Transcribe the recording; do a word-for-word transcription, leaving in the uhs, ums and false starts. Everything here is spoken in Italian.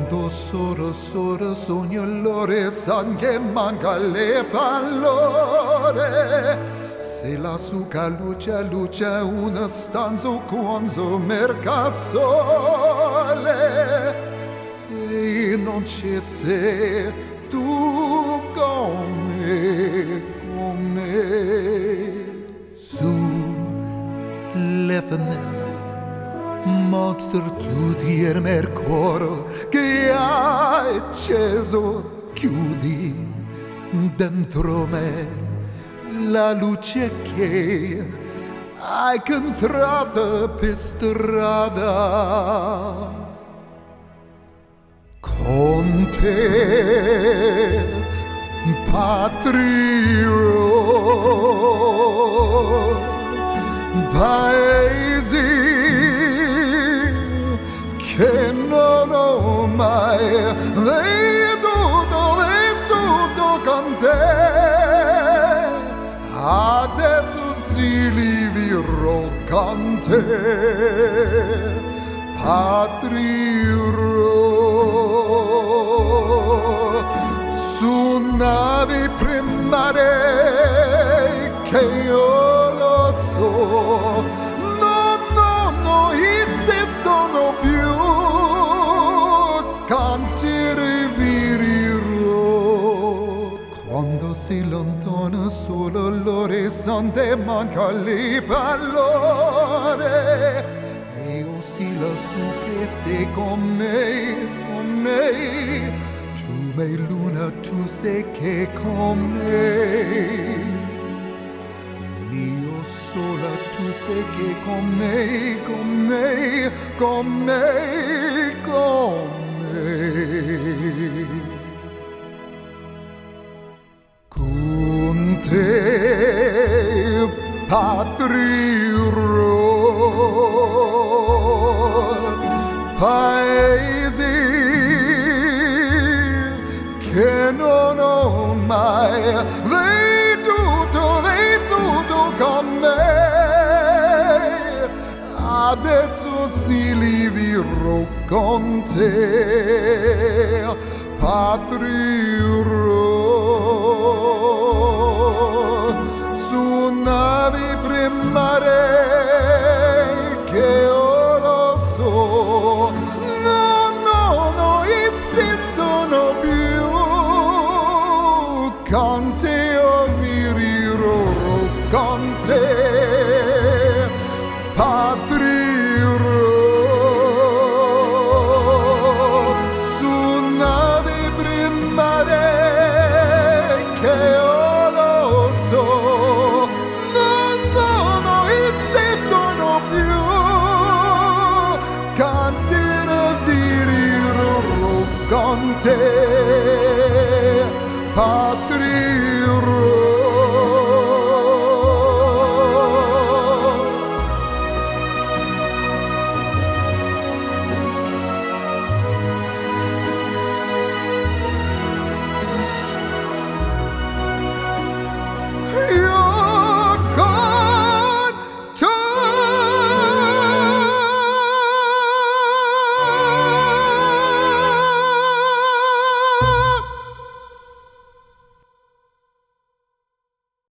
Quando solo, solo sogno l'ore, san che manca le pallore. Se la suca luce, luce una stanza quando merca sole. Se non c'è se tu con me, con me. Su l'effenes monster tu dirmi il cuore che hai acceso, chiudi dentro me la luce che hai incontrato per strada. Con te patrio, paesi che non ho mai veduto, vissuto con te. Adesso si li vivrò con te, patrio. Su navi primare che io lo so, no, no, no, esistono più, cantiere virirò. Quando si lontana solo l'orizzonte manca le parole, e io si lassù che sei con me, con me. Tu sei luna, tu sei che con me, mio sola, tu sei che con me, con me, con me, con me. Con te, patrio, paesi che non ho mai veduto, vissuto con me. Adesso si li vivrò con te, patrio.